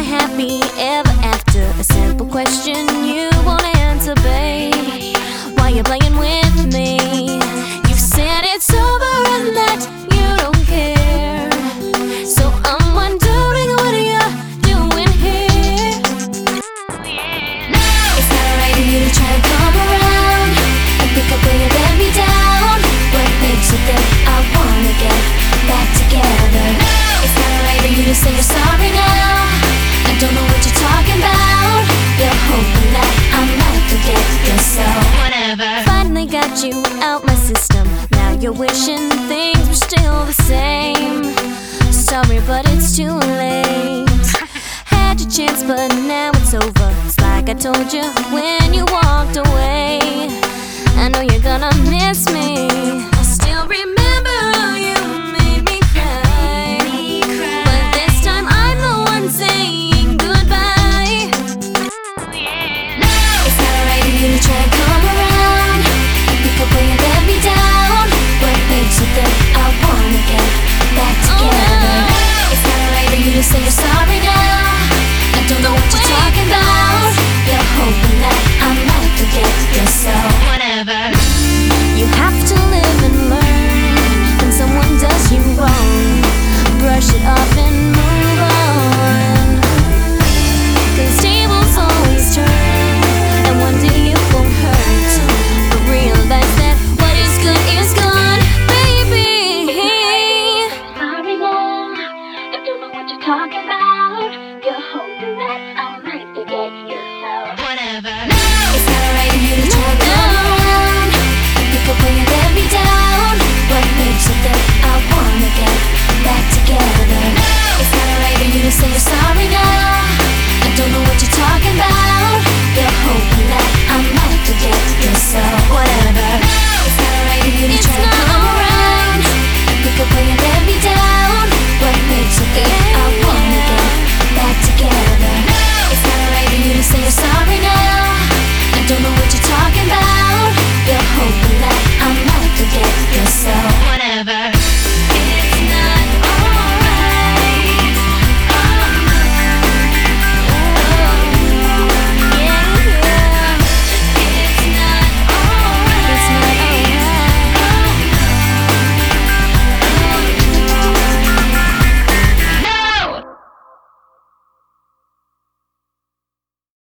happy ever after? A simple question you won't answer, babe. Why you playing with me? You've said it's over and that you don't care. So I'm wondering what you're doing here. It's not right of you to try to come around and pick up where you let me down. What makes you think I wanna get back together? It's not right of you to say you're sorry now. I don't know what you're talking about. You're hoping that I might forget yourself. Whatever. Finally got you out my system. Now you're wishing things were still the same. Sorry, but it's too late. Had your chance, but now it's over. It's like I told you when you walked away. I know you're gonna miss me. I still remember how you made me cry. But this time I'm the one saying goodbye. It's not right of you to try to come around and pick up where you let me down. What makes you think I wanna get back together? It's not right of you to say you're sorry now. I don't know what you're talking about. You're hoping that I might forget yourself. Whatever. You have to live and learn. When someone does you wrong, brush it off and move on. 'Cause tables always turn, and one day it won't hurt. But realize that what is good is gone, baby. Sorry, Mom, I don't know what you're talking about. You're hoping that I might forget yourself. Whatever. It's not right of you to try to come around and pick up where you let me down. What makes you think I wanna get back together? It's not right of you to say you're sorry.